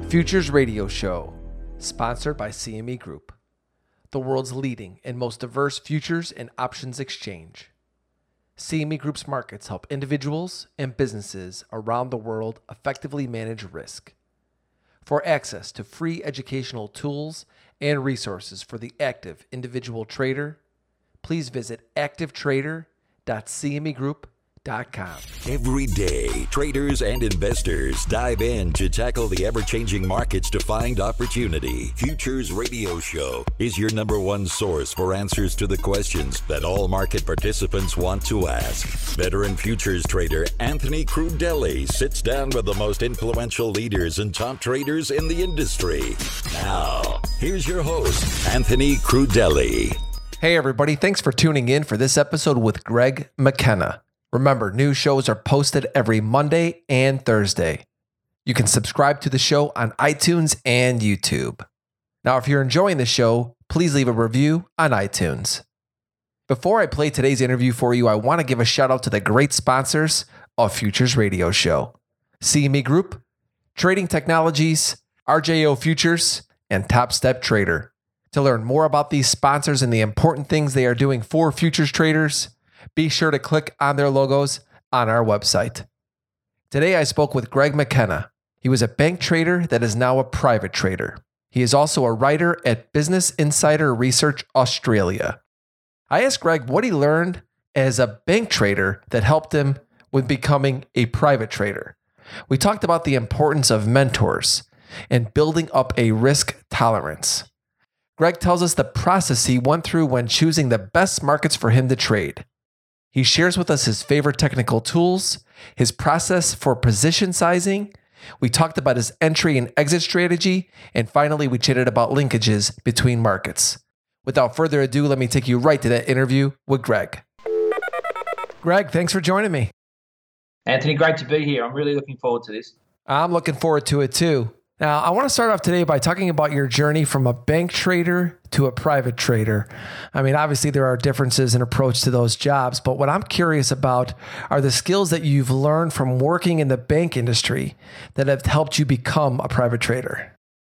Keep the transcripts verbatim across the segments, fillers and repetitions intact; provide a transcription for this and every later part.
Futures Radio Show, sponsored by C M E Group, the world's leading and most diverse futures and options exchange. C M E Group's markets help individuals and businesses around the world effectively manage risk. For access to free educational tools and resources for the active individual trader, please visit active trader dot c m e group dot com. Every day, traders and investors dive in to tackle the ever-changing markets to find opportunity. Futures Radio Show is your number one source for answers to the questions that all market participants want to ask. Veteran futures trader Anthony Crudele sits down with the most influential leaders and top traders in the industry. Now, here's your host, Anthony Crudele. Hey everybody, thanks for tuning in for this episode with Greg McKenna. Remember, new shows are posted every Monday and Thursday. You can subscribe to the show on iTunes and YouTube. Now, if you're enjoying the show, please leave a review on iTunes. Before I play today's interview for you, I want to give a shout out to the great sponsors of Futures Radio Show: C M E Group, Trading Technologies, R J O Futures, and Top Step Trader. To learn more about these sponsors and the important things they are doing for futures traders, be sure to click on their logos on our website. Today, I spoke with Greg McKenna. He was a bank trader that is now a private trader. He is also a writer at Business Insider Research Australia. I asked Greg what he learned as a bank trader that helped him with becoming a private trader. We talked about the importance of mentors and building up a risk tolerance. Greg tells us the process he went through when choosing the best markets for him to trade. He shares with us his favorite technical tools, his process for position sizing. We talked about his entry and exit strategy, and finally, we chatted about linkages between markets. Without further ado, let me take you right to that interview with Greg. Greg, thanks for joining me. Anthony, great to be here. I'm really looking forward to this. I'm looking forward to it too. Now, I want to start off today by talking about your journey from a bank trader to a private trader. I mean, obviously there are differences in approach to those jobs, but what I'm curious about are the skills that you've learned from working in the bank industry that have helped you become a private trader.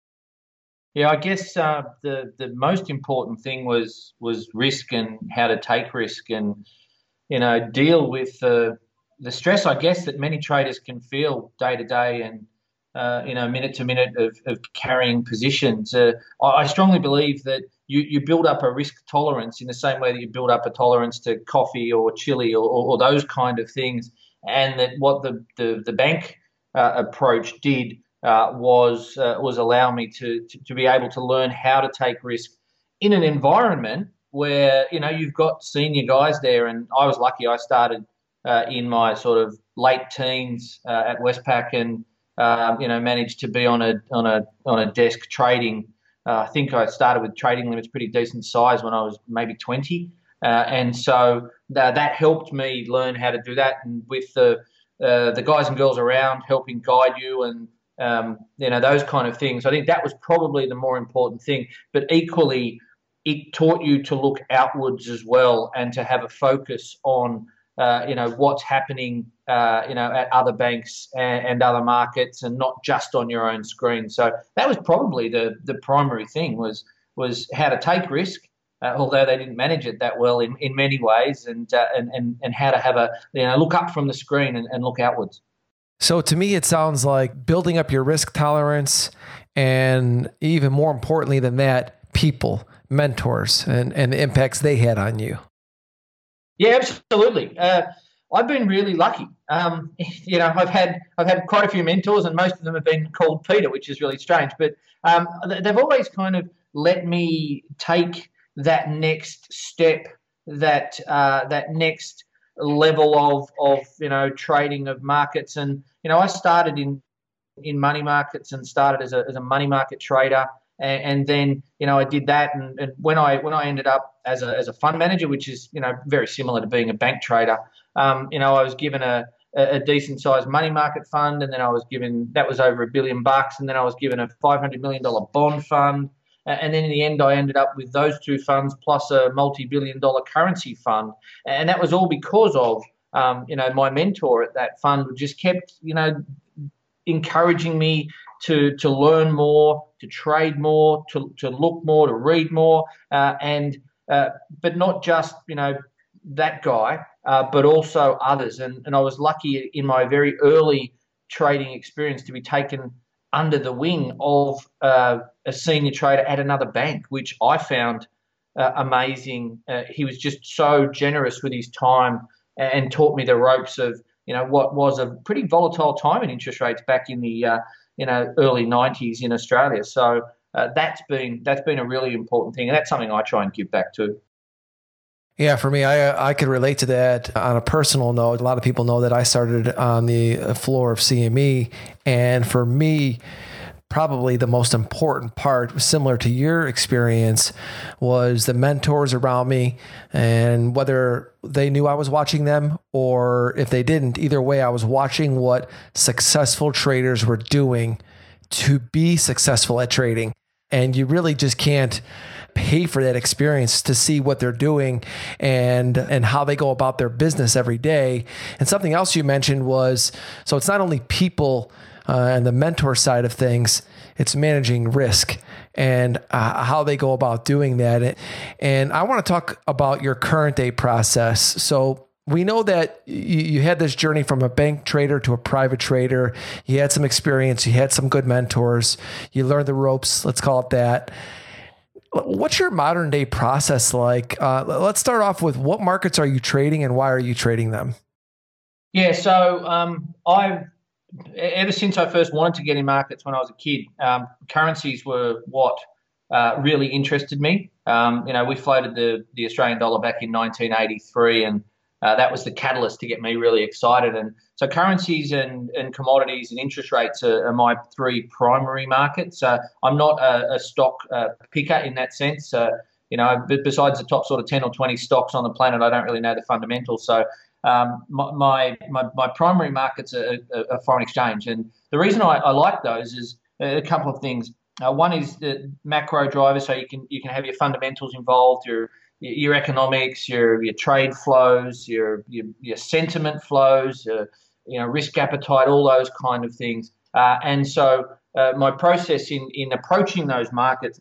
Yeah, I guess uh, the the most important thing was was risk and how to take risk and, you know, deal with the the stress, I guess, that many traders can feel day to day and Uh, you know, minute to minute of, of carrying positions. Uh, I, I strongly believe that you, you build up a risk tolerance in the same way that you build up a tolerance to coffee or chili or, or, or those kind of things. And that what the the, the bank uh, approach did uh, was uh, was allow me to, to to be able to learn how to take risk in an environment where, you know, you've got senior guys there. And I was lucky. I started uh, in my sort of late teens uh, at Westpac and Um, you know, managed to be on a on a on a desk trading. Uh, I think I started with trading limits pretty decent size when I was maybe twenty, uh, and so th- that helped me learn how to do that. And with the uh, the guys and girls around helping guide you and um, you know, those kind of things, I think that was probably the more important thing. But equally, it taught you to look outwards as well and to have a focus on uh, you know, what's happening Uh, you know, at other banks and, and other markets, and not just on your own screen. So that was probably the the primary thing was was how to take risk, uh, although they didn't manage it that well in, in many ways, and, uh, and and and how to have a, you know, look up from the screen and, and look outwards. So to me, it sounds like building up your risk tolerance, and even more importantly than that, people, mentors, and, and the impacts they had on you. Yeah, absolutely. Uh, I've been really lucky. Um, you know, I've had I've had quite a few mentors, and most of them have been called Peter, which is really strange. But um, they've always kind of let me take that next step, that uh, that next level of of you know, trading of markets. And you know, I started in in money markets and started as a as a money market trader. And, and then, you know, I did that, and, and when I when I ended up as a as a fund manager, which is, you know, very similar to being a bank trader, um, you know, I was given a a decent sized money market fund, and then I was given, that was over a billion bucks, and then I was given a five hundred million dollar bond fund, and then in the end, I ended up with those two funds plus a multi billion dollar currency fund, and that was all because of um, you know, my mentor at that fund just kept, you know, encouraging me to to learn more, to trade more, to to look more, to read more, uh, and uh, but not just you know that guy, uh, but also others. And and I was lucky in my very early trading experience to be taken under the wing of uh, a senior trader at another bank, which I found uh, amazing. Uh, he was just so generous with his time and taught me the ropes of you know what was a pretty volatile time in interest rates back in the uh, you know early nineties in Australia. So uh, that's been that's been a really important thing, and that's something I try and give back to. Yeah, for me, I I could relate to that on a personal note. A lot of people know that I started on the floor of C M E, and for me, probably the most important part, similar to your experience, was the mentors around me, and whether they knew I was watching them or if they didn't, either way, I was watching what successful traders were doing to be successful at trading. And you really just can't pay for that experience to see what they're doing and and how they go about their business every day. And something else you mentioned was, so it's not only people uh, and the mentor side of things, it's managing risk and uh, how they go about doing that. And I want to talk about your current day process. So we know that you, you had this journey from a bank trader to a private trader. You had some experience, you had some good mentors, you learned the ropes, let's call it that. What's your modern day process like? Uh, let's start off with, what markets are you trading and why are you trading them? Yeah, so um, I've ever since I first wanted to get in markets when I was a kid, um, currencies were what uh, really interested me. Um, you know, we floated the the Australian dollar back in nineteen eighty-three, and uh, that was the catalyst to get me really excited. And so currencies and, and commodities and interest rates are, are my three primary markets. Uh, I'm not a, a stock uh, picker in that sense. Uh, you know, besides the top sort of ten or twenty stocks on the planet, I don't really know the fundamentals. So um, my, my my primary markets are, are foreign exchange. And the reason I, I like those is a couple of things. Uh, one is the macro driver, so you can you can have your fundamentals involved, your your economics, your your trade flows, your your, your sentiment flows, uh, you know, risk appetite, all those kind of things. Uh, and so uh, my process in in approaching those markets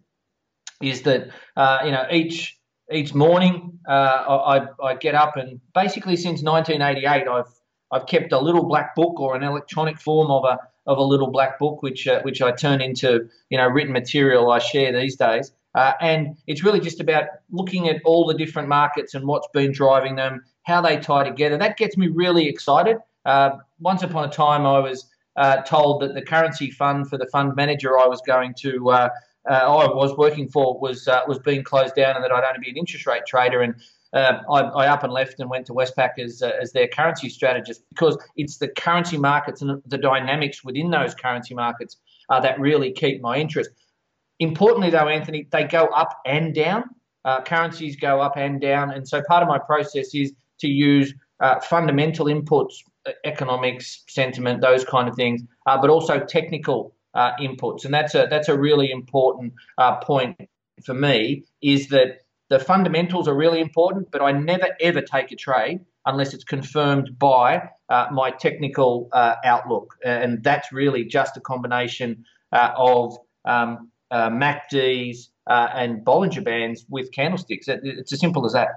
is that uh, you know each each morning uh, I I get up, and basically since nineteen eighty-eight I've I've kept a little black book, or an electronic form of a of a little black book, which uh, which I turn into you know written material I share these days. Uh, and it's really just about looking at all the different markets and what's been driving them, how they tie together. That gets me really excited. Uh, once upon a time, I was uh, told that the currency fund for the fund manager I was going to, uh, uh, I was working for, was uh, was being closed down, and that I'd only be an interest rate trader. And uh, I, I up and left and went to Westpac as uh, as their currency strategist, because it's the currency markets and the dynamics within those currency markets uh, that really keep my interest. Importantly, though, Anthony, they go up and down. Uh, currencies go up and down. And so part of my process is to use uh, fundamental inputs, economics, sentiment, those kind of things, uh, but also technical uh, inputs. And that's a that's a really important uh, point for me, is that the fundamentals are really important, but I never, ever take a trade unless it's confirmed by uh, my technical uh, outlook. And that's really just a combination uh, of um, Uh, M A C Ds uh, and Bollinger Bands with candlesticks. It, it's as simple as that.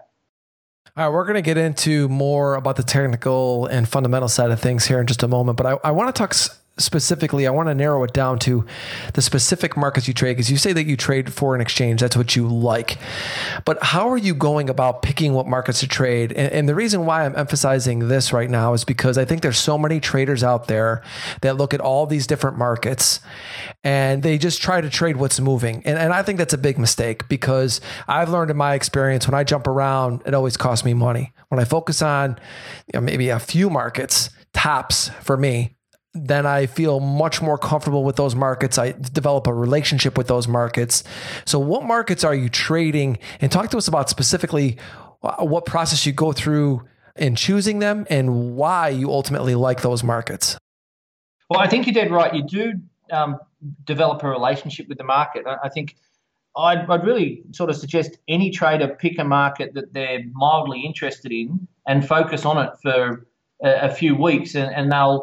All right, we're going to get into more about the technical and fundamental side of things here in just a moment, but I, I want to talk s- specifically, I want to narrow it down to the specific markets you trade, because you say that you trade foreign exchange. That's what you like. But how are you going about picking what markets to trade? And, and the reason why I'm emphasizing this right now is because I think there's so many traders out there that look at all these different markets and they just try to trade what's moving. And, and I think that's a big mistake, because I've learned in my experience, when I jump around, it always costs me money. When I focus on you know, maybe a few markets, tops for me, then I feel much more comfortable with those markets. I develop a relationship with those markets. So what markets are you trading? And talk to us about specifically what process you go through in choosing them and why you ultimately like those markets. Well, I think you're dead right. You do um, develop a relationship with the market. I think I'd, I'd really sort of suggest any trader pick a market that they're mildly interested in and focus on it for a, a few weeks, and, and they'll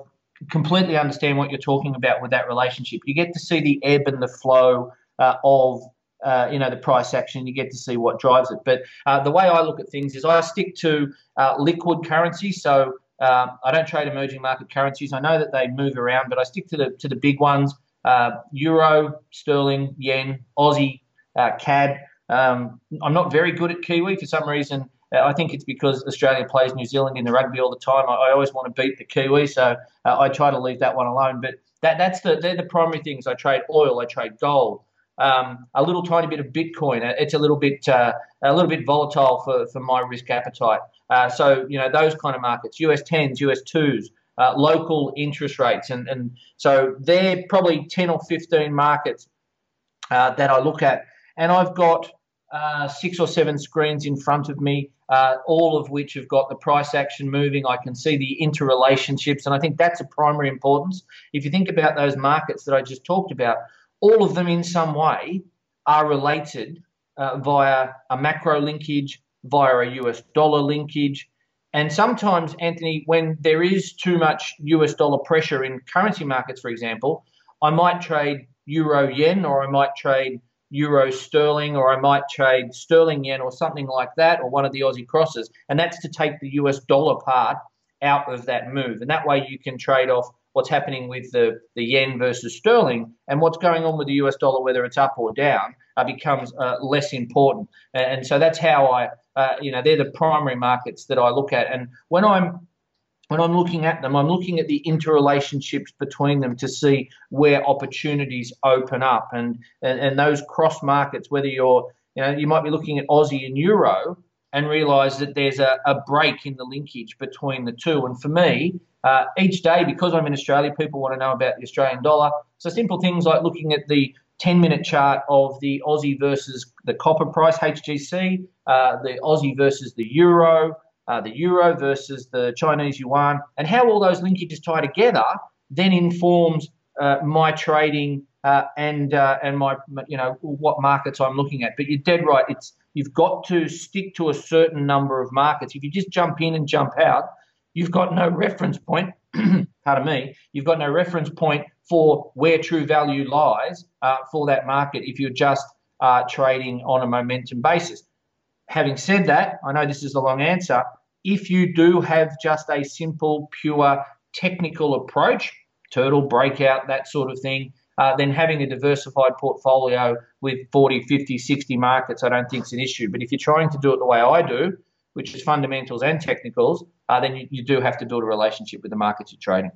completely understand what you're talking about with that relationship. You get to see the ebb and the flow uh, of uh, you know the price action. You get to see what drives it. But uh, the way I look at things is I stick to uh, liquid currency. So uh, I don't trade emerging market currencies. I know that they move around, but I stick to the to the big ones: uh, euro, sterling, yen, Aussie, uh, C A D. Um, I'm not very good at Kiwi for some reason. I think it's because Australia plays New Zealand in the rugby all the time. I, I always want to beat the Kiwi, so uh, I try to leave that one alone. But that that's the they're the primary things. I trade oil, I trade gold, um, a little tiny bit of Bitcoin. It's a little bit uh, a little bit volatile for, for my risk appetite. Uh, so you know those kind of markets, U S tens, U S twos, uh, local interest rates, and and so they're probably ten or fifteen markets uh, that I look at, and I've got uh, six or seven screens in front of me. Uh, all of which have got the price action moving. I can see the interrelationships, and I think that's of primary importance. If you think about those markets that I just talked about, all of them in some way are related uh, via a macro linkage, via a U S dollar linkage. And sometimes, Anthony, when there is too much U S dollar pressure in currency markets, for example, I might trade euro yen, or I might trade euro sterling, or I might trade sterling yen or something like that, or one of the Aussie crosses, and that's to take the U S dollar part out of that move. And that way you can trade off what's happening with the, the yen versus sterling, and what's going on with the U S dollar, whether it's up or down, uh, becomes uh, less important. And, and so that's how I, uh, you know, they're the primary markets that I look at. And when I'm When I'm looking at them, I'm looking at the interrelationships between them to see where opportunities open up, and, and, and those cross markets, whether you're, you know, you might be looking at Aussie and Euro and realise that there's a, a break in the linkage between the two. And for me, uh, each day, because I'm in Australia, people want to know about the Australian dollar. So simple things like looking at the ten-minute chart of the Aussie versus the copper price, H G C, uh, the Aussie versus the Euro, Uh, the euro versus the Chinese yuan, and how all those linkages tie together then informs uh, my trading uh, and uh, and my, you know, what markets I'm looking at. But you're dead right. It's you've got to stick to a certain number of markets. If you just jump in and jump out, you've got no reference point. Pardon me. You've got no reference point for where true value lies uh, for that market if you're just uh, trading on a momentum basis. Having said that, I know this is a long answer. If you do have just a simple, pure technical approach, turtle, breakout, that sort of thing, uh, then having a diversified portfolio with forty, fifty, sixty markets, I don't think is an issue. But if you're trying to do it the way I do, which is fundamentals and technicals, uh, then you, you do have to build a relationship with the markets you're trading.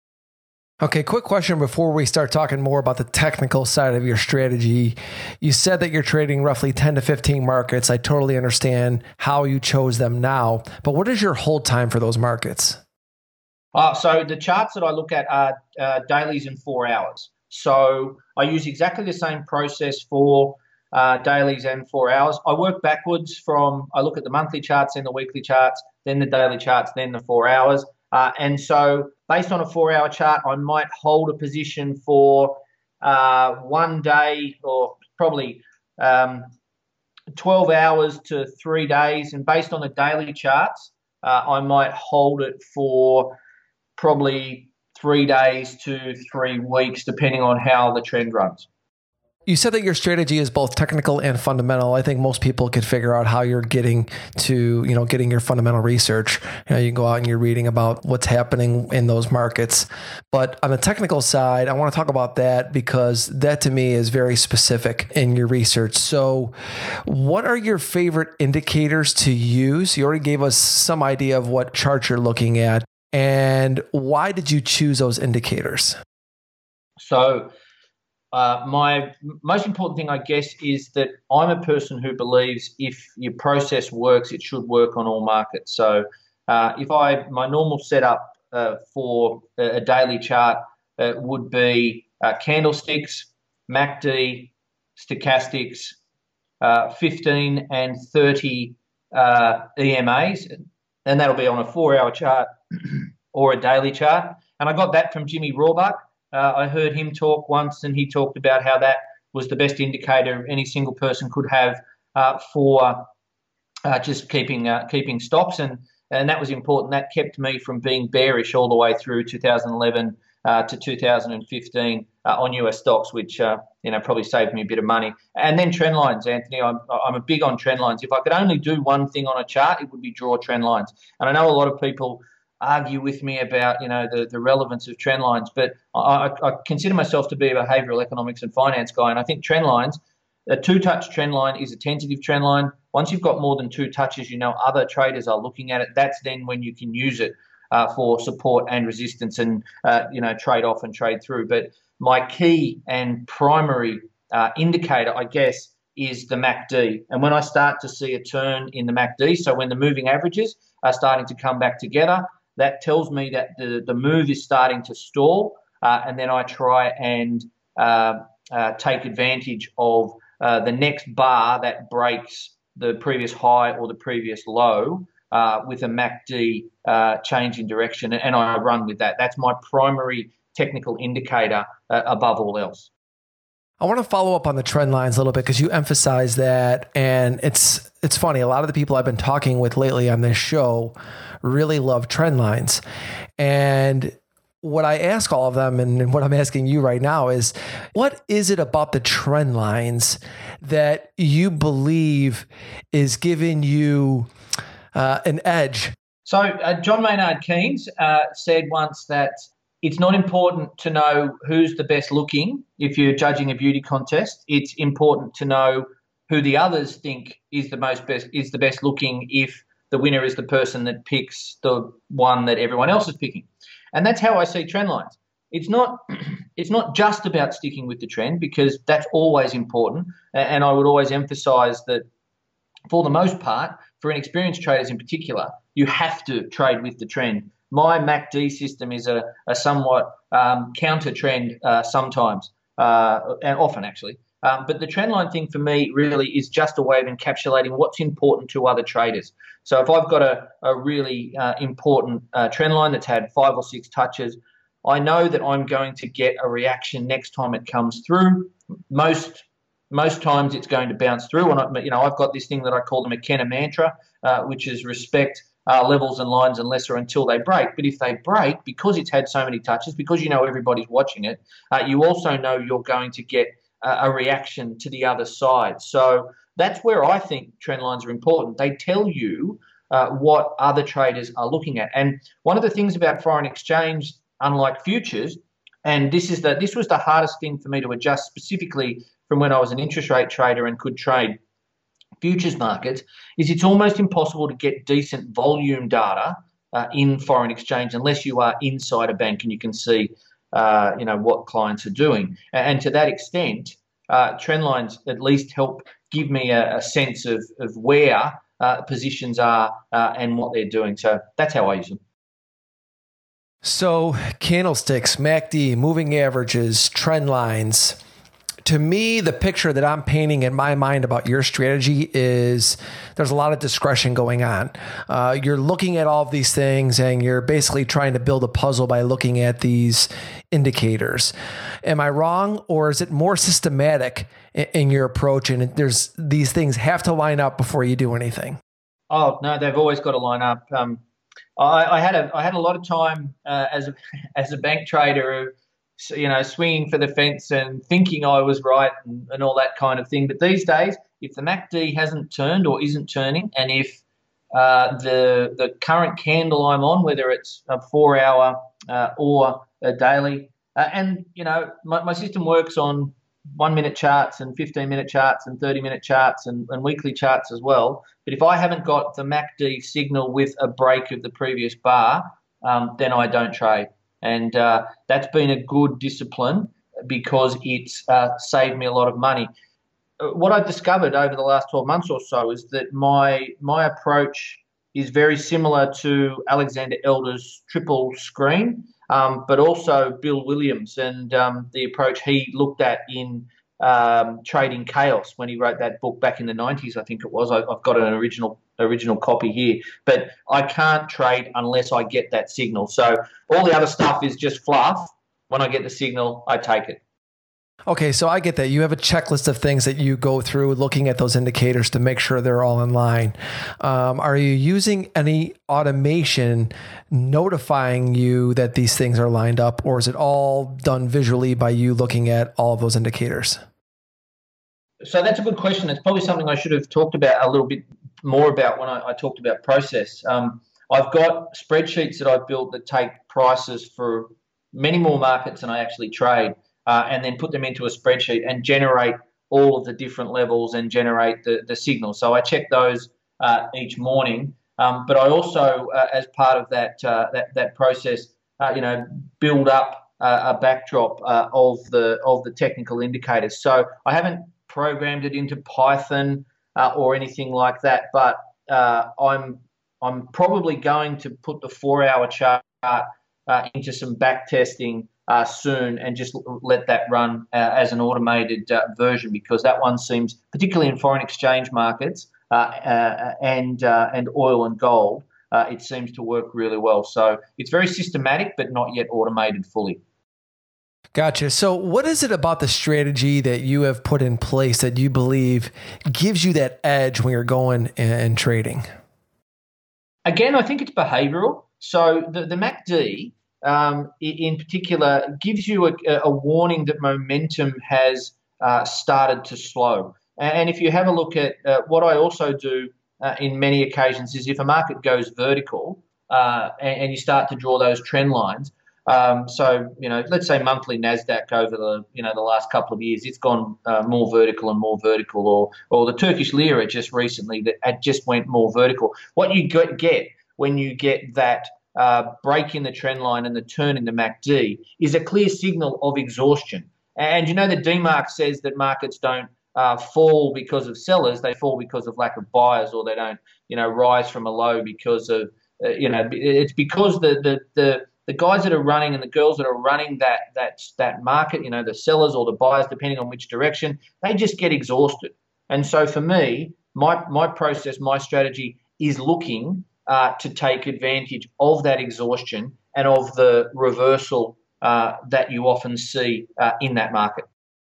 Okay, quick question before we start talking more about the technical side of your strategy. You said that you're trading roughly ten to fifteen markets. I totally understand how you chose them now, but what is your hold time for those markets? Uh, so the charts that I look at are uh, dailies and four hours. So I use exactly the same process for uh, dailies and four hours. I work backwards from, I look at the monthly charts, then the weekly charts, then the daily charts, then the four hours. Uh, and so based on a four-hour chart, I might hold a position for uh, one day or probably um, twelve hours to three days. And based on the daily charts, uh, I might hold it for probably three days to three weeks, depending on how the trend runs. You said that your strategy is both technical and fundamental. I think most people could figure out how you're getting to, you know, getting your fundamental research. You know, you can go out and you're reading about what's happening in those markets. But on the technical side, I want to talk about that because that to me is very specific in your research. So what are your favorite indicators to use? You already gave us some idea of what chart you're looking at. And why did you choose those indicators? So Uh, my most important thing, I guess, is that I'm a person who believes if your process works, it should work on all markets. So uh, if I, my normal setup uh, for a, a daily chart uh, would be uh, candlesticks, M A C D, stochastics, uh, fifteen and thirty uh, E M As, and that'll be on a four-hour chart or a daily chart. And I got that from Jimmy Rohrbach. Uh, I heard him talk once, and he talked about how that was the best indicator any single person could have uh, for uh, just keeping uh, keeping stops, and and that was important. That kept me from being bearish all the way through two thousand eleven uh, to two thousand fifteen uh, on U S stocks, which uh, you know probably saved me a bit of money. And then trend lines, Anthony. I'm I'm a big on trend lines. If I could only do one thing on a chart, it would be draw trend lines. And I know a lot of people argue with me about you know the, the relevance of trend lines, but I, I consider myself to be a behavioural economics and finance guy, and I think trend lines, a two-touch trend line is a tentative trend line. Once you've got more than two touches, you know other traders are looking at it. That's then when you can use it uh, for support and resistance, and uh, you know trade off and trade through. But my key and primary uh, indicator, I guess, is the M A C D. And when I start to see a turn in the M A C D, so when the moving averages are starting to come back together, that tells me that the, the move is starting to stall, uh, and then I try and uh, uh, take advantage of uh, the next bar that breaks the previous high or the previous low uh, with a M A C D uh, change in direction, and I run with that. That's my primary technical indicator uh, above all else. I want to follow up on the trend lines a little bit because you emphasize that, and it's it's funny. A lot of the people I've been talking with lately on this show really love trend lines, and what I ask all of them, and what I'm asking you right now, is what is it about the trend lines that you believe is giving you uh, an edge? So uh, John Maynard Keynes uh, said once that it's not important to know who's the best looking if you're judging a beauty contest. It's important to know who the others think is the most best is the best looking if the winner is the person that picks the one that everyone else is picking. And that's how I see trend lines. It's not it's not just about sticking with the trend, because that's always important. And I would always emphasize that for the most part, for inexperienced traders in particular, you have to trade with the trend. My M A C D system is a, a somewhat um, counter trend uh, sometimes, uh, and often actually. Um, but the trend line thing for me really is just a way of encapsulating what's important to other traders. So if I've got a, a really uh, important uh, trend line that's had five or six touches, I know that I'm going to get a reaction next time it comes through. Most most times it's going to bounce through. And I, you know, I've got this thing that I call the McKenna mantra, uh, which is respect Uh, levels and lines and lesser until they break. But if they break, because it's had so many touches, because you know everybody's watching it, uh, you also know you're going to get uh, a reaction to the other side. So that's where I think trend lines are important. They tell you uh, what other traders are looking at. And one of the things about foreign exchange, unlike futures, and this is the this was the hardest thing for me to adjust, specifically from when I was an interest rate trader and could trade futures markets, is it's almost impossible to get decent volume data uh, in foreign exchange unless you are inside a bank and you can see, uh, you know, what clients are doing. And to that extent, uh, trend lines at least help give me a, a sense of, of where uh, positions are uh, and what they're doing. So that's how I use them. So candlesticks, M A C D, moving averages, trend lines. To me, the picture that I'm painting in my mind about your strategy is there's a lot of discretion going on. Uh, you're looking at all of these things and you're basically trying to build a puzzle by looking at these indicators. Am I wrong, or is it more systematic in, in your approach, and there's these things have to line up before you do anything? Oh no, they've always got to line up. Um, I, I had a I had a lot of time uh, as a as a bank trader, you know, swinging for the fence and thinking I was right and, and all that kind of thing. But these days, if the M A C D hasn't turned or isn't turning, and if uh, the the current candle I'm on, whether it's a four hour uh, or a daily, uh, and you know, my, my system works on one minute charts and fifteen minute charts and thirty minute charts and, and weekly charts as well. But if I haven't got the M A C D signal with a break of the previous bar, um, then I don't trade. And uh, that's been a good discipline because it's uh, saved me a lot of money. What I've discovered over the last twelve months or so is that my my approach is very similar to Alexander Elder's triple screen, um, but also Bill Williams and um, the approach he looked at in um, Trading Chaos when he wrote that book back in the nineties, I think it was. I, I've got an original original copy here, but I can't trade unless I get that signal. So all the other stuff is just fluff. When I get the signal, I take it. Okay, so I get that. You have a checklist of things that you go through looking at those indicators to make sure they're all in line. Um, are you using any automation notifying you that these things are lined up, or is it all done visually by you looking at all of those indicators? So that's a good question. It's probably something I should have talked about a little bit more about when I, I talked about process. Um, I've got spreadsheets that I've built that take prices for many more markets than I actually trade. Uh, and then put them into a spreadsheet and generate all of the different levels and generate the, the signals. So I check those uh, each morning. Um, but I also, uh, as part of that uh, that that process, uh, you know, build up uh, a backdrop uh, of the of the technical indicators. So I haven't programmed it into Python uh, or anything like that. But uh, I'm I'm probably going to put the four-hour chart uh, into some back testing Uh, soon and just let that run uh, as an automated uh, version, because that one seems, particularly in foreign exchange markets uh, uh, and uh, and oil and gold, uh, it seems to work really well. So it's very systematic, but not yet automated fully. Gotcha. So what is it about the strategy that you have put in place that you believe gives you that edge when you're going and trading? Again, I think it's behavioral. So the, the M A C D, Um, in particular, gives you a, a warning that momentum has uh, started to slow. And if you have a look at uh, what I also do uh, in many occasions is if a market goes vertical uh, and, and you start to draw those trend lines. Um, so, you know, let's say monthly NASDAQ over the, you know, the last couple of years, it's gone uh, more vertical and more vertical, or or the Turkish lira just recently that it just went more vertical. What you get when you get that Uh, break in the trend line and the turn in the M A C D is a clear signal of exhaustion. And you know the D MARC says that markets don't uh, fall because of sellers; they fall because of lack of buyers, or they don't, you know, rise from a low because of, uh, you know, it's because the the the the guys that are running and the girls that are running that that that market, you know, the sellers or the buyers, depending on which direction, they just get exhausted. And so for me, my my process, my strategy is looking Uh, to take advantage of that exhaustion and of the reversal uh, that you often see uh, in that market.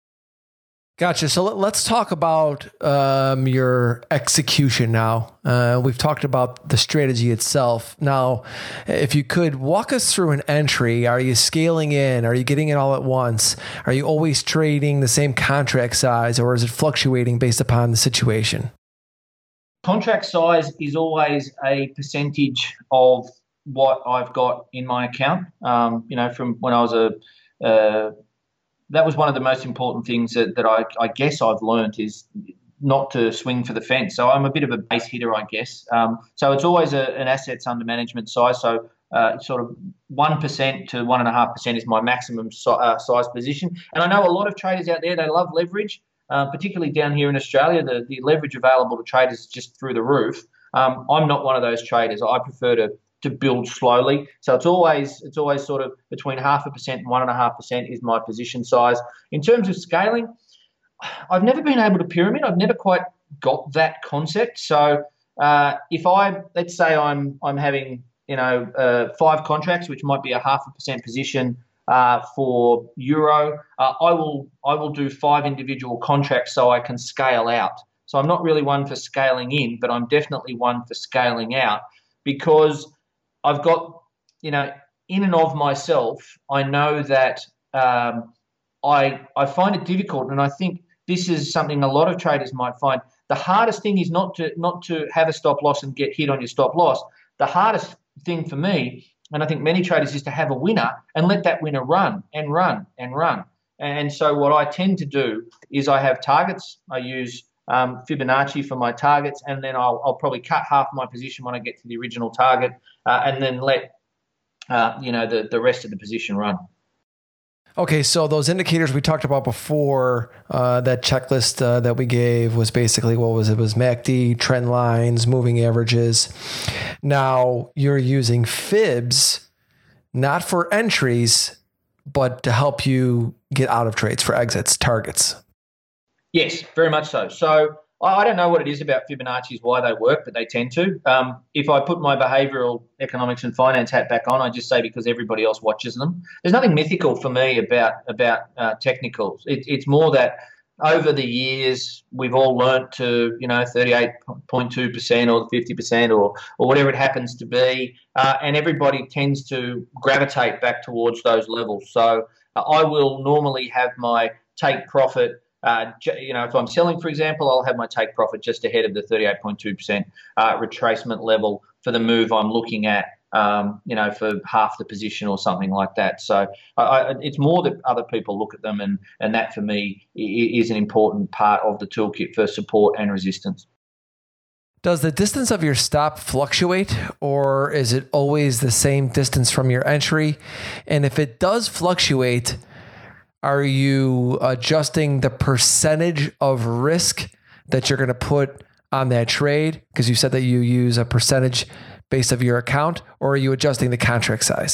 Gotcha. So let's talk about um, your execution now. Uh, we've talked about the strategy itself. Now, if you could walk us through an entry, are you scaling in? Are you getting it all at once? Are you always trading the same contract size, or is it fluctuating based upon the situation? Contract size is always a percentage of what I've got in my account. Um, you know, from when I was a, uh, that was one of the most important things that, that I, I guess I've learned is not to swing for the fence. So I'm a bit of a base hitter, I guess. Um, so it's always a, an assets under management size. So uh, sort of one percent to one point five percent is my maximum si- uh, size position. And I know a lot of traders out there, they love leverage. Uh, particularly down here in Australia, the, the leverage available to traders is just through the roof. Um, I'm not one of those traders. I prefer to to build slowly. So it's always it's always sort of between half a percent and one and a half percent is my position size. In terms of scaling, I've never been able to pyramid. I've never quite got that concept. So uh, if I let's say I'm I'm having you know uh, five contracts, which might be a half a percent position. Uh, for euro, uh, I will I will do five individual contracts so I can scale out. So I'm not really one for scaling in, but I'm definitely one for scaling out, because I've got, you know, in and of myself, I know that um, I I find it difficult, and I think this is something a lot of traders might find. The hardest thing is not to not to have a stop loss and get hit on your stop loss. The hardest thing for me, and I think many traders, is to have a winner and let that winner run and run and run. And so what I tend to do is I have targets. I use um, Fibonacci for my targets, and then I'll, I'll probably cut half my position when I get to the original target, uh, and then let uh, you know the, the rest of the position run. Okay, so those indicators we talked about before, uh, that checklist uh, that we gave was basically, what was it? It was M A C D, trend lines, moving averages. Now you're using fibs, not for entries, but to help you get out of trades, for exits, targets. Yes, very much so. So I I don't know what it is about Fibonacci's why they work, but they tend to. Um, if I put my behavioural economics and finance hat back on, I just say because everybody else watches them. There's nothing mythical for me about about uh, technicals. It, it's more that over the years we've all learnt to, you know, thirty-eight point two percent or fifty percent or or whatever it happens to be, uh, and everybody tends to gravitate back towards those levels. So uh, I will normally have my take profit. Uh, you know, if I'm selling, for example, I'll have my take profit just ahead of the thirty-eight point two percent uh, retracement level for the move I'm looking at, um, you know, for half the position or something like that. So I, I, it's more that other people look at them, and, and that for me is an important part of the toolkit for support and resistance. Does the distance of your stop fluctuate, or is it always the same distance from your entry? And if it does fluctuate, are you adjusting the percentage of risk that you're going to put on that trade? Because you said that you use a percentage base of your account, or are you adjusting the contract size?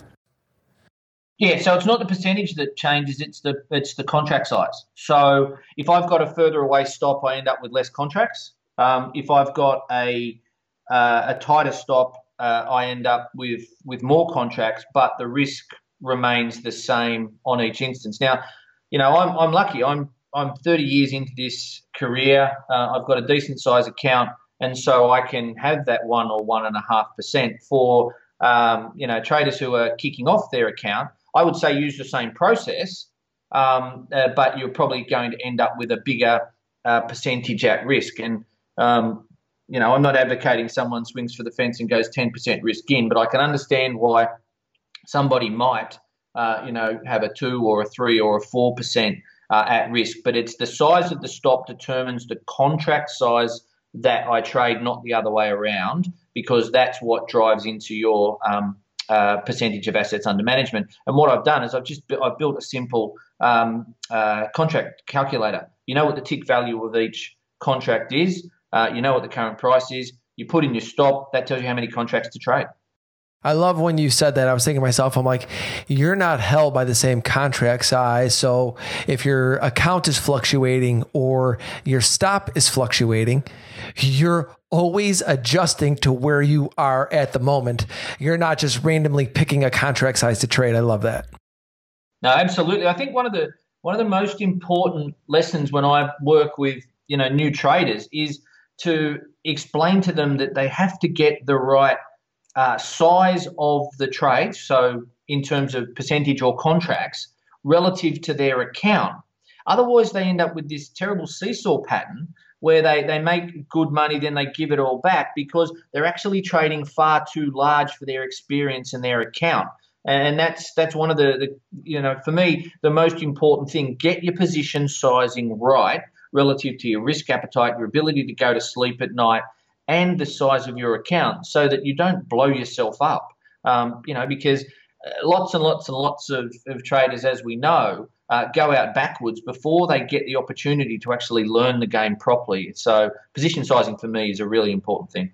Yeah, so it's not the percentage that changes, it's the it's the contract size. So if I've got a further away stop, I end up with less contracts. Um, if I've got a uh, a tighter stop, uh, I end up with with more contracts, but the risk remains the same on each instance. Now, you know, I'm I'm lucky. I'm I'm thirty years into this career. Uh, I've got a decent size account, and so I can have that one or one and a half percent for um, you know, traders who are kicking off their account. I would say use the same process, um, uh, but you're probably going to end up with a bigger uh, percentage at risk. And um, you know, I'm not advocating someone swings for the fence and goes ten percent risk in, but I can understand why somebody might, uh, you know, have a two or a three or a four percent uh, at risk. But it's the size of the stop determines the contract size that I trade, not the other way around, because that's what drives into your um, uh, percentage of assets under management. And what I've done is I've just I've built a simple um, uh, contract calculator. You know what the tick value of each contract is. Uh, you know what the current price is. You put in your stop. That tells you how many contracts to trade. I love when you said that. I was thinking to myself, I'm like, you're not held by the same contract size. So if your account is fluctuating or your stop is fluctuating, you're always adjusting to where you are at the moment. You're not just randomly picking a contract size to trade. I love that. No, absolutely. I think one of the one of the most important lessons when I work with, you know, new traders is to explain to them that they have to get the right Uh, size of the trade, so in terms of percentage or contracts, relative to their account. Otherwise, they end up with this terrible seesaw pattern where they, they make good money, then they give it all back because they're actually trading far too large for their experience and their account. And that's that's one of the, the, you know, for me, the most important thing. Get your position sizing right relative to your risk appetite, your ability to go to sleep at night, and the size of your account, so that you don't blow yourself up. Um, you know, because lots and lots and lots of, of traders, as we know, uh, go out backwards before they get the opportunity to actually learn the game properly. So position sizing for me is a really important thing.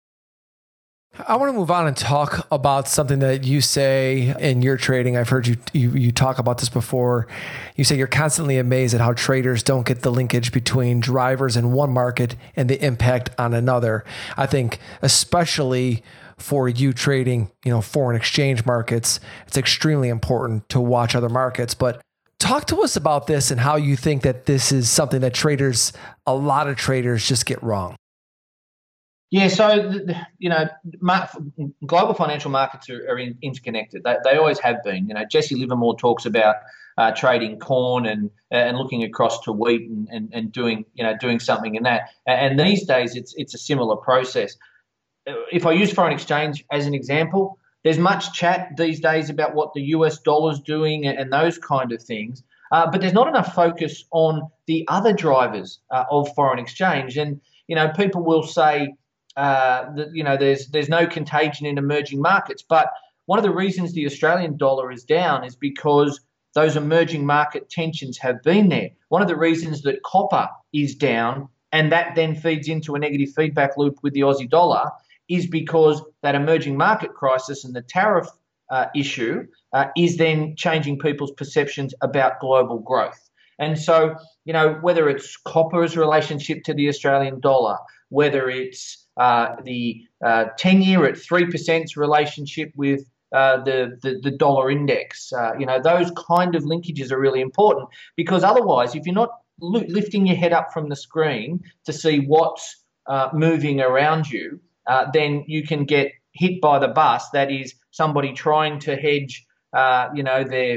I want to move on and talk about something that you say in your trading. I've heard you, you you talk about this before. You say you're constantly amazed at how traders don't get the linkage between drivers in one market and the impact on another. I think especially for you trading, you know, foreign exchange markets, it's extremely important to watch other markets. But talk to us about this and how you think that this is something that traders, a lot of traders just get wrong. Yeah, so, you know, global financial markets are, are in, interconnected. They, they always have been. You know, Jesse Livermore talks about uh, trading corn and and looking across to wheat and, and, and doing, you know, doing something in that. And these days, it's it's a similar process. If I use foreign exchange as an example, there's much chat these days about what the U S dollar's doing and those kind of things. Uh, but there's not enough focus on the other drivers uh, of foreign exchange. And, you know, people will say, Uh, that, you know, there's there's no contagion in emerging markets. But one of the reasons the Australian dollar is down is because those emerging market tensions have been there. One of the reasons that copper is down, and that then feeds into a negative feedback loop with the Aussie dollar, is because that emerging market crisis and the tariff uh, issue uh, is then changing people's perceptions about global growth. And so, you know, whether it's copper's relationship to the Australian dollar, whether it's uh, the uh, ten-year at three percent's relationship with uh, the, the the dollar index, uh, you know, those kind of linkages are really important, because otherwise, if you're not lo- lifting your head up from the screen to see what's uh, moving around you, uh, then you can get hit by the bus. That is somebody trying to hedge, uh, you know, their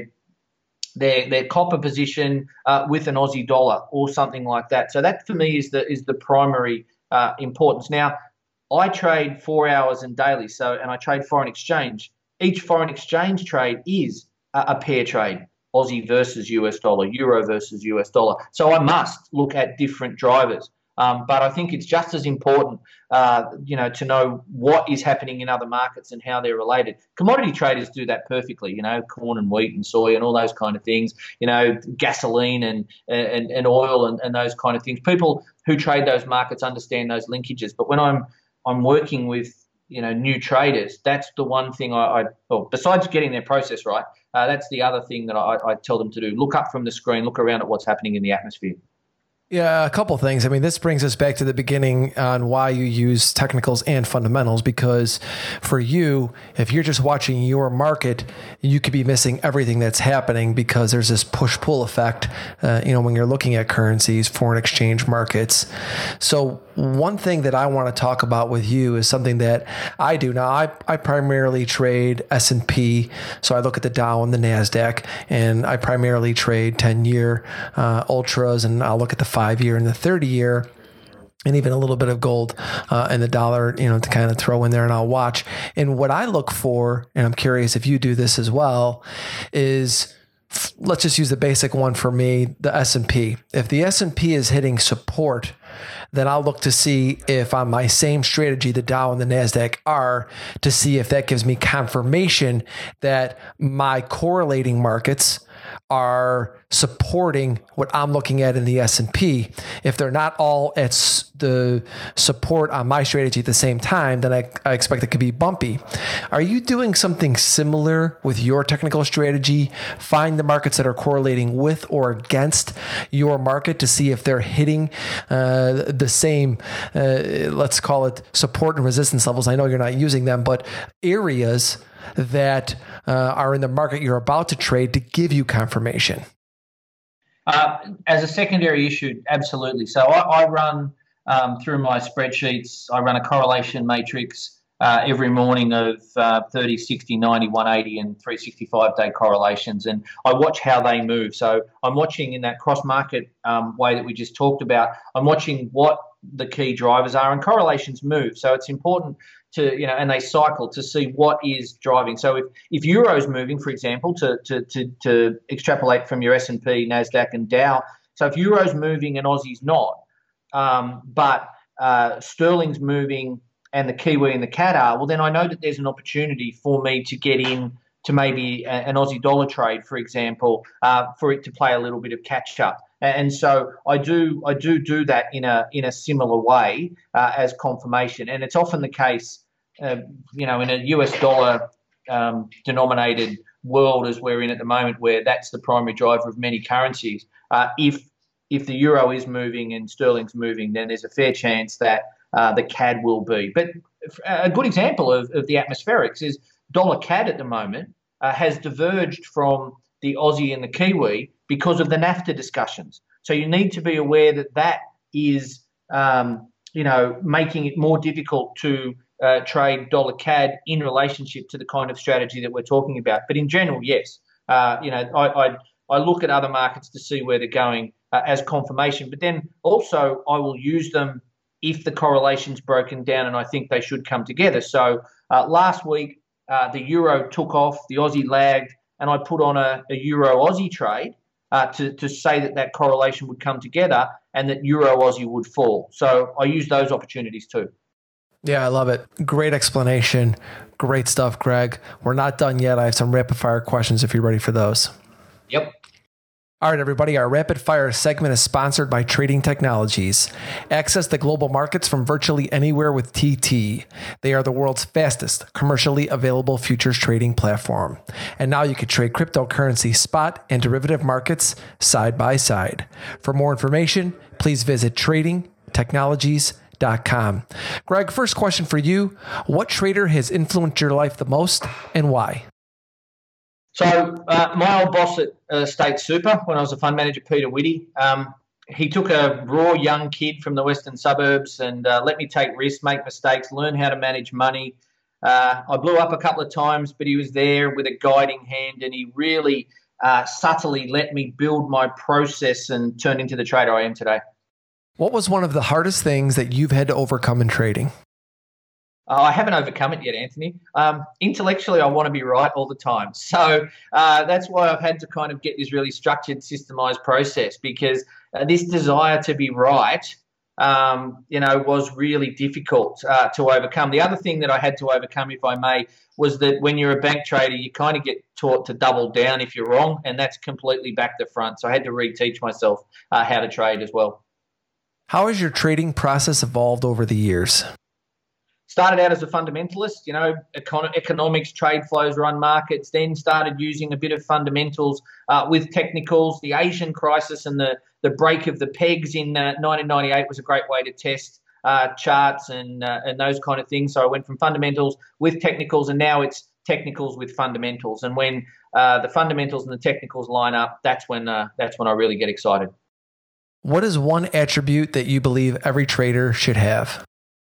their their copper position uh, with an Aussie dollar or something like that. So that for me is the is the primary uh, importance. Now, I trade four hours and daily, so and I trade foreign exchange. Each foreign exchange trade is a, a pair trade: Aussie versus U S dollar, Euro versus U S dollar. So I must look at different drivers. Um, but I think it's just as important, uh, you know, to know what is happening in other markets and how they're related. Commodity traders do that perfectly, you know, corn and wheat and soy and all those kind of things, you know, gasoline and and, and oil and, and those kind of things. People who trade those markets understand those linkages. But when I'm I'm working with, you know, new traders, that's the one thing I, I well, besides getting their process right, uh, that's the other thing that I, I tell them to do. Look up from the screen, look around at what's happening in the atmosphere. Yeah, a couple things. I mean, this brings us back to the beginning on why you use technicals and fundamentals, because for you, if you're just watching your market, you could be missing everything that's happening, because there's this push-pull effect, uh, you know, when you're looking at currencies, foreign exchange markets. So one thing that I want to talk about with you is something that I do. Now, I, I primarily trade S and P, so I look at the Dow and the NASDAQ, and I primarily trade ten-year uh, ultras, and I'll look at the five-year and the thirty-year, and even a little bit of gold uh, and the dollar, you know, to kind of throw in there, and I'll watch. And what I look for, and I'm curious if you do this as well, is let's just use the basic one for me, the S and P. If the S and P is hitting support, then I'll look to see if on my same strategy, the Dow and the NASDAQ are, to see if that gives me confirmation that my correlating markets are supporting what I'm looking at in the S and P. If they're not all at the support on my strategy at the same time, then I, I expect it could be bumpy. Are you doing something similar with your technical strategy? Find the markets that are correlating with or against your market to see if they're hitting uh, the same, uh, let's call it support and resistance levels. I know you're not using them, but areas that uh, are in the market you're about to trade to give you confirmation? Uh, as a secondary issue, absolutely. So I, I run um, through my spreadsheets, I run a correlation matrix uh, every morning of uh, thirty, sixty, ninety, one eighty and three hundred sixty-five day correlations, and I watch how they move. So I'm watching in that cross-market um, way that we just talked about, I'm watching what the key drivers are, and correlations move. So it's important to, you know, and they cycle to see what is driving. So if, if Euro's moving, for example, to, to, to, to extrapolate from your S and P, NASDAQ and Dow, so if Euro's moving and Aussie's not, um, but uh, Sterling's moving and the Kiwi and the C A D are, well, then I know that there's an opportunity for me to get in to maybe a, an Aussie dollar trade, for example, uh, for it to play a little bit of catch up. And so I do I do do that in a in a similar way uh, as confirmation. And it's often the case, uh, you know, in a U S dollar um, denominated world as we're in at the moment, where that's the primary driver of many currencies. Uh, if if the euro is moving and sterling's moving, then there's a fair chance that uh, the C A D will be. But a good example of, of the atmospherics is dollar C A D at the moment uh, has diverged from the Aussie and the Kiwi because of the NAFTA discussions. So you need to be aware that that is, um, you know, making it more difficult to uh, trade dollar C A D in relationship to the kind of strategy that we're talking about. But in general, yes, uh, you know, I, I I look at other markets to see where they're going uh, as confirmation. But then also I will use them if the correlation's broken down and I think they should come together. So uh, last week uh, the euro took off, the Aussie lagged, and I put on a, a Euro-Aussie trade uh, to, to say that that correlation would come together and that Euro-Aussie would fall. So I use those opportunities too. Yeah, I love it. Great explanation. Great stuff, Greg. We're not done yet. I have some rapid-fire questions if you're ready for those. Yep. All right, everybody, our rapid fire segment is sponsored by Trading Technologies. Access the global markets from virtually anywhere with T T. They are the world's fastest commercially available futures trading platform. And now you can trade cryptocurrency spot and derivative markets side by side. For more information, please visit trading technologies dot com. Greg, first question for you. What trader has influenced your life the most and why? So uh, my old boss at uh, State Super, when I was a fund manager, Peter Whitty, um, he took a raw young kid from the western suburbs and uh, let me take risks, make mistakes, learn how to manage money. Uh, I blew up a couple of times, but he was there with a guiding hand, and he really uh, subtly let me build my process and turn into the trader I am today. What was one of the hardest things that you've had to overcome in trading? Oh, I haven't overcome it yet, Anthony. Um, intellectually, I want to be right all the time. So uh, that's why I've had to kind of get this really structured, systemized process, because uh, this desire to be right, um, you know, was really difficult uh, to overcome. The other thing that I had to overcome, if I may, was that when you're a bank trader, you kind of get taught to double down if you're wrong, and that's completely back to front. So I had to reteach myself uh, how to trade as well. How has your trading process evolved over the years? Started out as a fundamentalist, you know, econ- economics, trade flows, run markets, then started using a bit of fundamentals uh, with technicals. The Asian crisis and the, the break of the pegs in uh, nineteen ninety-eight was a great way to test uh, charts and uh, and those kind of things. So I went from fundamentals with technicals, and now it's technicals with fundamentals. And when uh, the fundamentals and the technicals line up, that's when uh, that's when I really get excited. What is one attribute that you believe every trader should have?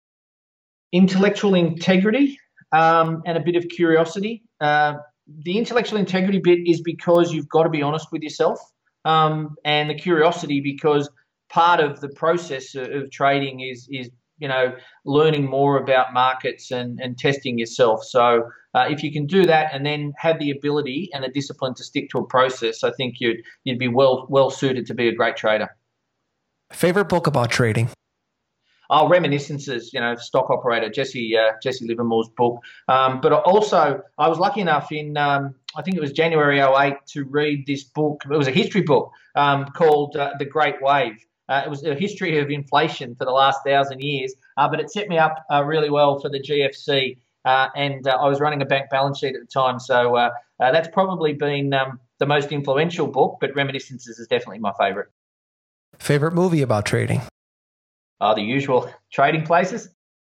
Intellectual integrity um, and a bit of curiosity. Uh, the intellectual integrity bit is because you've got to be honest with yourself, um, and the curiosity because part of the process of, of trading is, is you know, learning more about markets and, and testing yourself. So uh, if you can do that and then have the ability and the discipline to stick to a process, I think you'd you'd be well well suited to be a great trader. Favorite book about trading? Oh, Reminiscences, you know, Stock Operator, Jesse uh, Jesse Livermore's book. Um, but also, I was lucky enough in, um, I think it was January oh eight, to read this book. It was a history book um, called uh, The Great Wave. Uh, it was a history of inflation for the last thousand years, uh, but it set me up uh, really well for the G F C. Uh, and uh, I was running a bank balance sheet at the time. So uh, uh, that's probably been um, the most influential book, but Reminiscences is definitely my favorite. Favorite movie about trading? Uh, the usual Trading Places.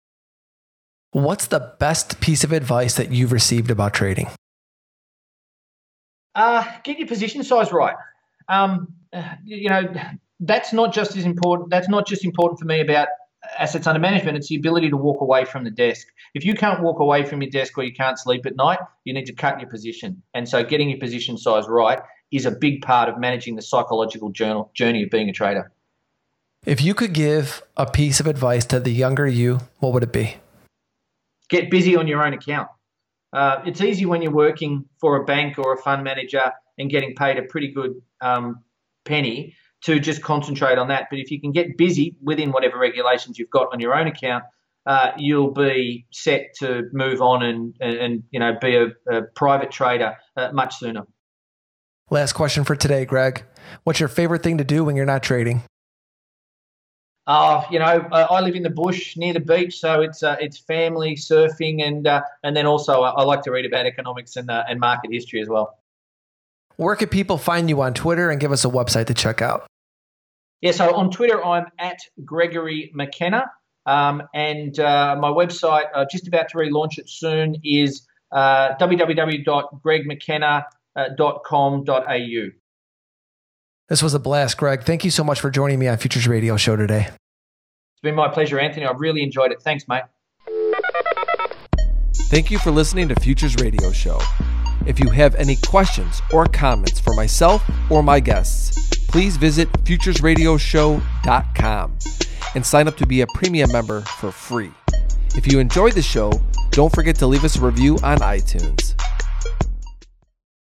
What's the best piece of advice that you've received about trading? Uh, get your position size right. Um, you know, that's not just as important. That's not just important for me about assets under management. It's the ability to walk away from the desk. If you can't walk away from your desk or you can't sleep at night, you need to cut your position. And so getting your position size right is a big part of managing the psychological journey of being a trader. If you could give a piece of advice to the younger you, what would it be? Get busy on your own account. Uh, it's easy when you're working for a bank or a fund manager and getting paid a pretty good um, penny to just concentrate on that. But if you can get busy within whatever regulations you've got on your own account, uh, you'll be set to move on and, and, and you know, be a, a private trader uh, much sooner. Last question for today, Greg. What's your favorite thing to do when you're not trading? Uh, you know, uh, I live in the bush near the beach, so it's uh, it's family, surfing, and uh, and then also uh, I like to read about economics and uh, and market history as well. Where can people find you on Twitter, and give us a website to check out? Yeah, so on Twitter I'm at Gregory McKenna, um, and uh, my website, uh, just about to relaunch it soon, is uh, w w w dot greg mckenna dot com dot a u. This was a blast, Greg. Thank you so much for joining me on Futures Radio Show today. It's been my pleasure, Anthony. I've really enjoyed it. Thanks, mate. Thank you for listening to Futures Radio Show. If you have any questions or comments for myself or my guests, please visit futures radio show dot com and sign up to be a premium member for free. If you enjoyed the show, don't forget to leave us a review on iTunes.